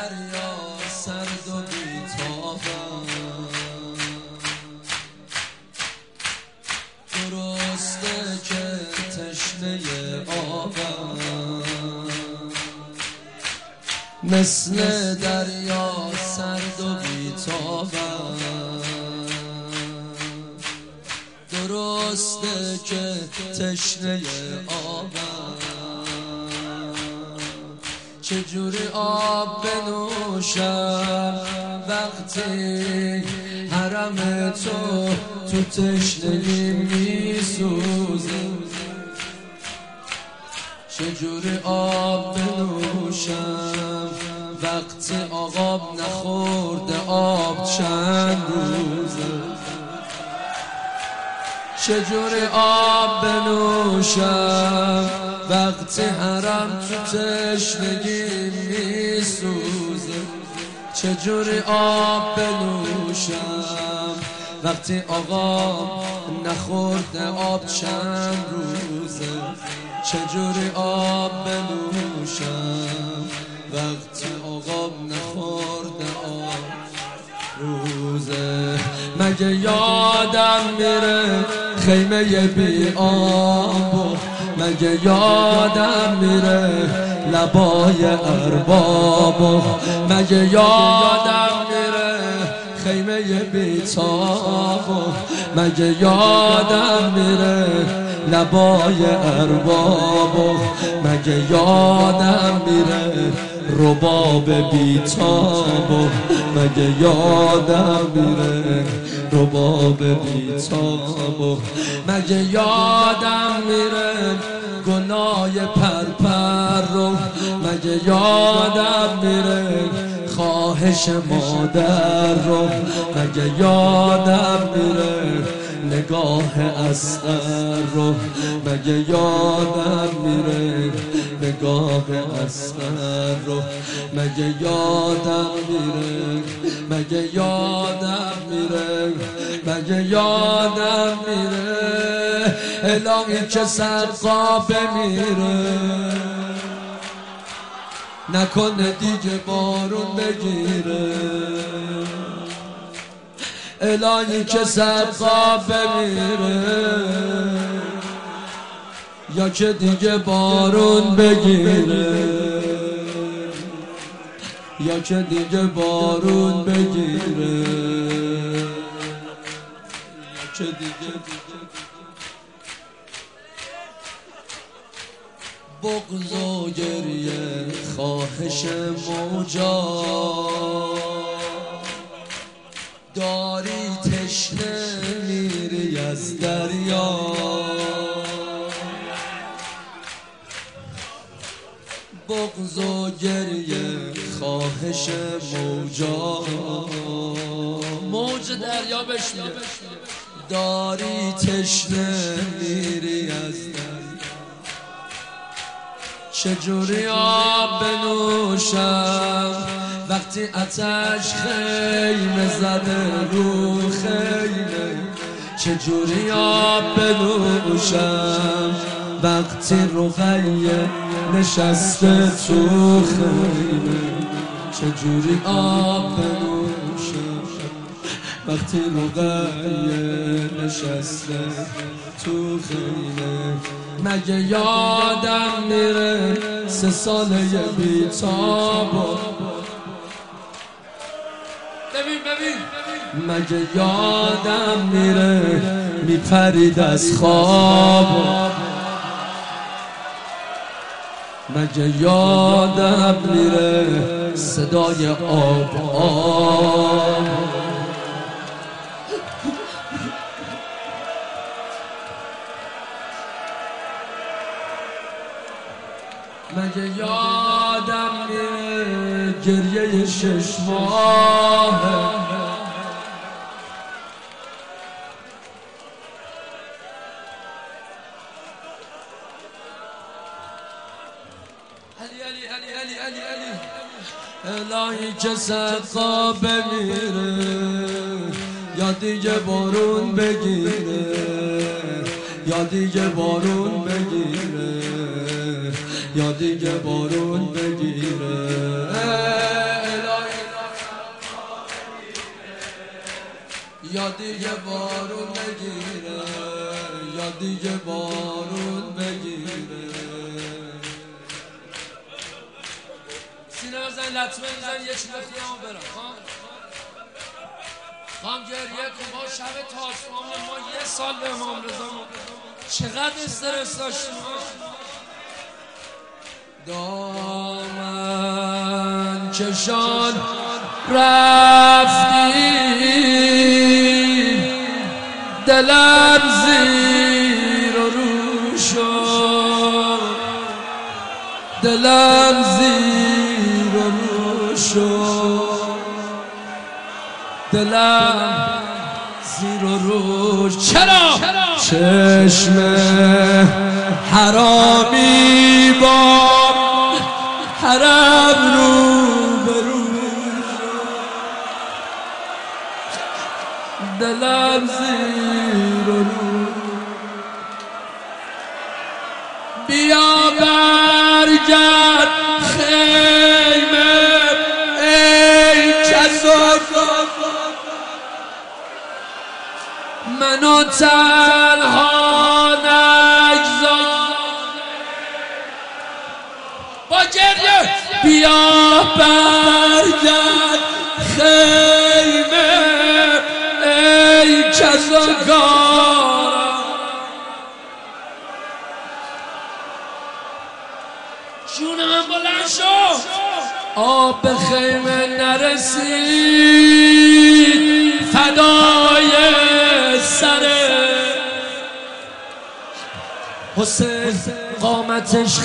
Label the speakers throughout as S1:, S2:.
S1: دریا سرد و بی‌تابم، درسته که تشنه آبم، مثل دریا سرد و بی‌تابم، درسته که تشنه آبم. چجوری آب بنوشم وقتی حرم تو تشنگی میسوزه؟ چجوری آب بنوشم وقتی آقاب نخورده آب چند روزه؟ چجوری آب بنوشم وقتی حرم تو تشنگی میسوزه؟ چجوری آب بنوشم وقتی آقا نخورده آب چند روزه؟ چجوری آب بنوشم وقتی آقا نخورده آب روزه؟ مگه یادم میره خیمه بی آب؟ مگه یادم میره لبای ارباب؟ مگه یادم میره خیمه بی تاب؟ مگه یادم میره لبای ارباب؟ مگه یادم میره رباب بی تاب؟ مگه یادم میره رباب بی تاب؟ مگه یادم میره گناه پرپر رو؟ مگه یادم میره خواهش مادر رو؟ مگه یادم میره نگاه اصغر رو؟ مگه یادم میره نگاه اصغر رو؟ مگه یادم میره مگه یادم میره مگه یادم میره الهی که سقا بمیره نکنه دیگه بارون بگیره؟ الهی که سقا بمیره یا که دیگه بارون بگیره؟ یا که دیگه بارون بگیره؟ یا که دیگه بغض و گریه خواهش موجا داری تشنه میری از دریا؟ بغض و گریه خواهش موجا موج دریا بشمیه داری تشنه میری از دریا؟ چجوری آب بنوشم وقتی آتش خیمه زده رو خیمه؟ چجوری آب بنوشم وقتی رقیه نشسته تو خیمه؟ چجوری آب بنوشم وقتی رقیه نشسته تو خیمه؟ مگه یادم میره 3 ساله بی‌تاب؟ ببین مگه یادم میره میپرید از خواب؟ مگه یادم میره صدای آب؟ مگه یادم میره گریه 6 ماه؟ الهی که سقا بمیره یا دیگه بارون بگیره؟ یا دیگه بارون بگیره؟ یا دیگه بارون بگیره؟
S2: سینه بزن لطمه بزن یه چی بخونم و برم خواهم گریه کن با شب تاسوام ما یه سال به امام رضا چقدر استرس داشتیم
S1: دامن کشان رفتی دلم زیر و رو شد دلم زیر و رو شد دلم زیر و رو چرا چشم حرامی با حرم رو برو دلم زیر و رو بیا برگرد خیمه ای کسافت منو تنها نگذار با گریه بیا برگرد خیمه ای کسافت جون من بلند شو آب به خیمه نرسید فدای سره حسین قامتش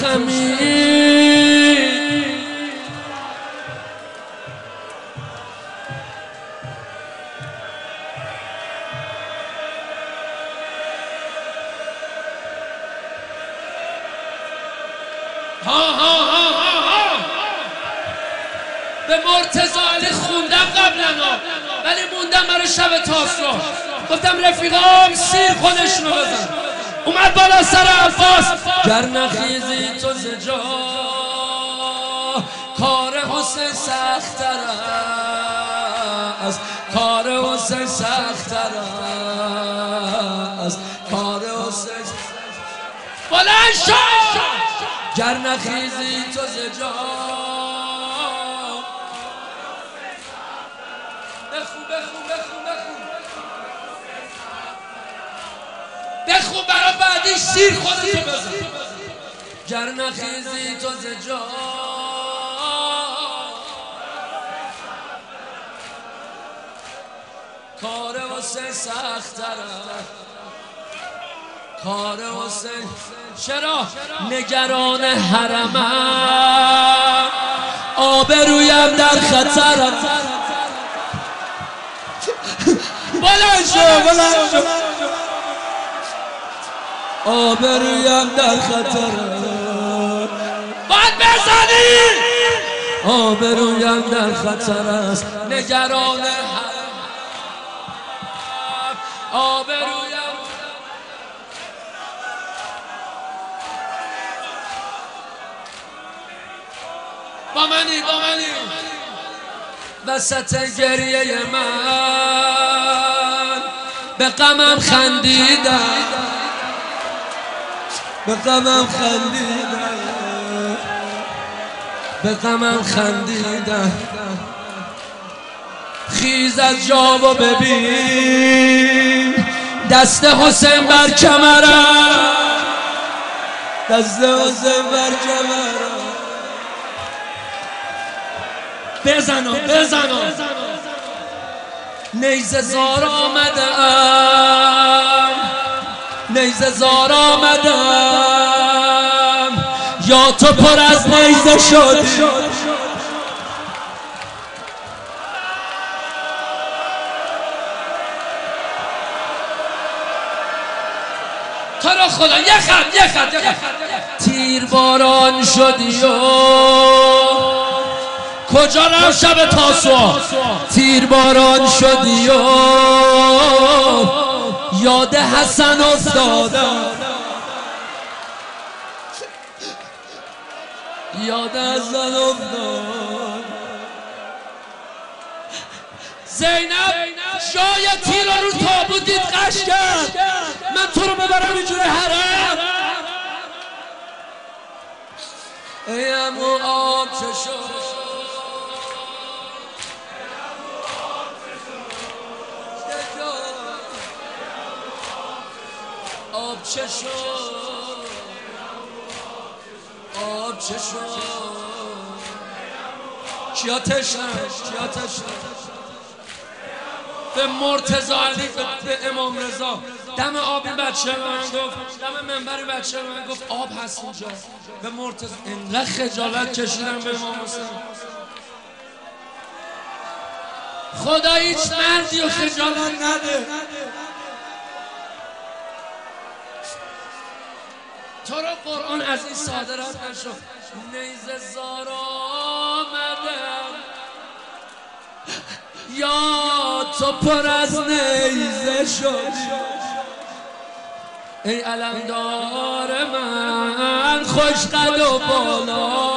S1: خمید به مرتضی علی خوندم قبلا ولی موندم برای شب تاسوعا گفتم رفیقام سیر خودشونو بزن اومد بالا سر عباس گر نخیزی تو ز جا کار حسین سخت‌تر است کار حسین سخت‌تر است کار حسین بلند شو گر نخیزی تو ز جا بخون برای بعدی سیر خودتو بزن گر نخیزی تو ز جا کار حسین سخت‌تر کار حسین چرا نگران حرمم آبرویم در خطر بلند شو بلند شو آبرویم در خطر باید بزنی آبرویم در خطر است نگران آبرویم با منی وسط گریه من به غمم خندیدم به غمم خندیدم به غمم خندیدم خیز از جا و ببین دست حسین بر کمرم دست حسین بر کمرم بزنم نیزه زار آمدم نیزه زار آمدم یا تو پر از نیزه شدی تو رو خدا یه خط تیر باران شدی و کجا رفت شب تاسوعا تیر باران شدی و یاد حسن افتادم یاد حسن افتادم زینب جای تیر رو تابوت دید قش کرد من تو رو ببرم اینجوری حرم ای امو آب چه شد چه شد آب چه شد کیا تشنه به مرتضی علی به امام رضا دم آبی بچه به من گفت دم منبری بچه به من گفت آب هست اینجا به مرتضی اینقدر خجالت کشیدم به امام حسین خدا هیچ مردی و خجالت نده تو رو قرآن از این ساده رد نشد نیزه زار آمدم یا تو پر از نیزه شدی ای علمدار من خوش قد و بالا